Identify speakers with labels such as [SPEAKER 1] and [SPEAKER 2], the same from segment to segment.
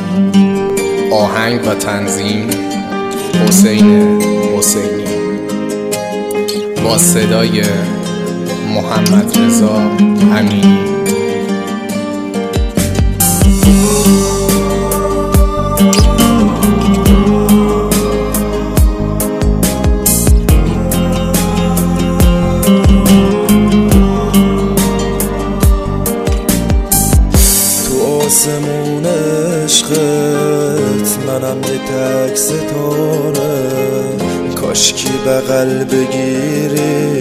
[SPEAKER 1] آهنگ و تنظیم حسین حسینی با صدای محمد رضا امینی.
[SPEAKER 2] آسمون عشقت منم یه تک ستاره، کاشکی بغل بگیری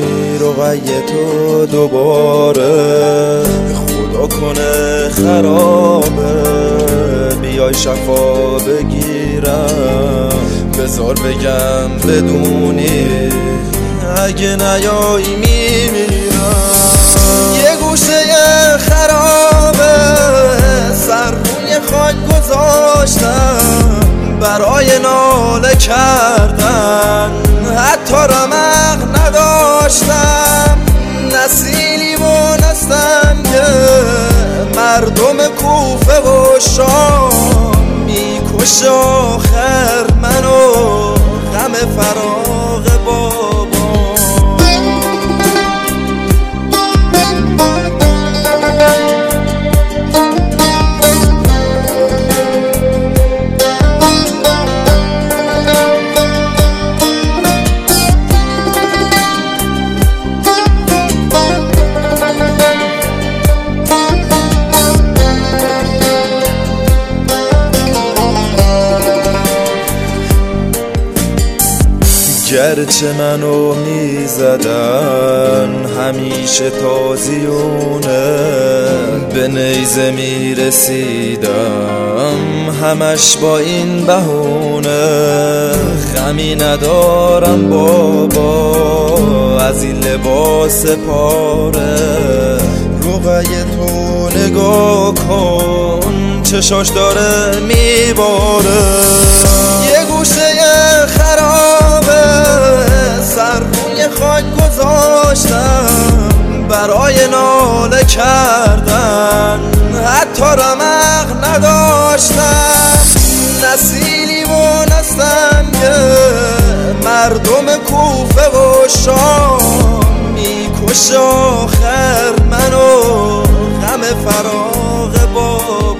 [SPEAKER 2] رقیتو دوباره. خدا کنه خرابه بیای شفا بگیرم، بذار بگم بدونی اگه نیایی میمیرم. یه گوشه خرابه سر روی خاک گذاشتم برای ناله کردن، حتی رمق نداشتم. نسیلی بونستم که مردم کوفه و شام میکشه آخر منو غم فراغ بابا. گرچه منو میزدن همیشه تازیونه، به نیزه میرسیدم همش با این بهونه. غمی ندارم بابا از این لباس پاره، رقیه تو نگاه کن چشاش داره میباره. یه گوشه خرابه سر روی خاک گذاشتم برای ناله کردن، حتی رمق نداشتم. نسیلی بونستم که مردم کوفه و شام میکشه آخر منو غم فراغ بابا.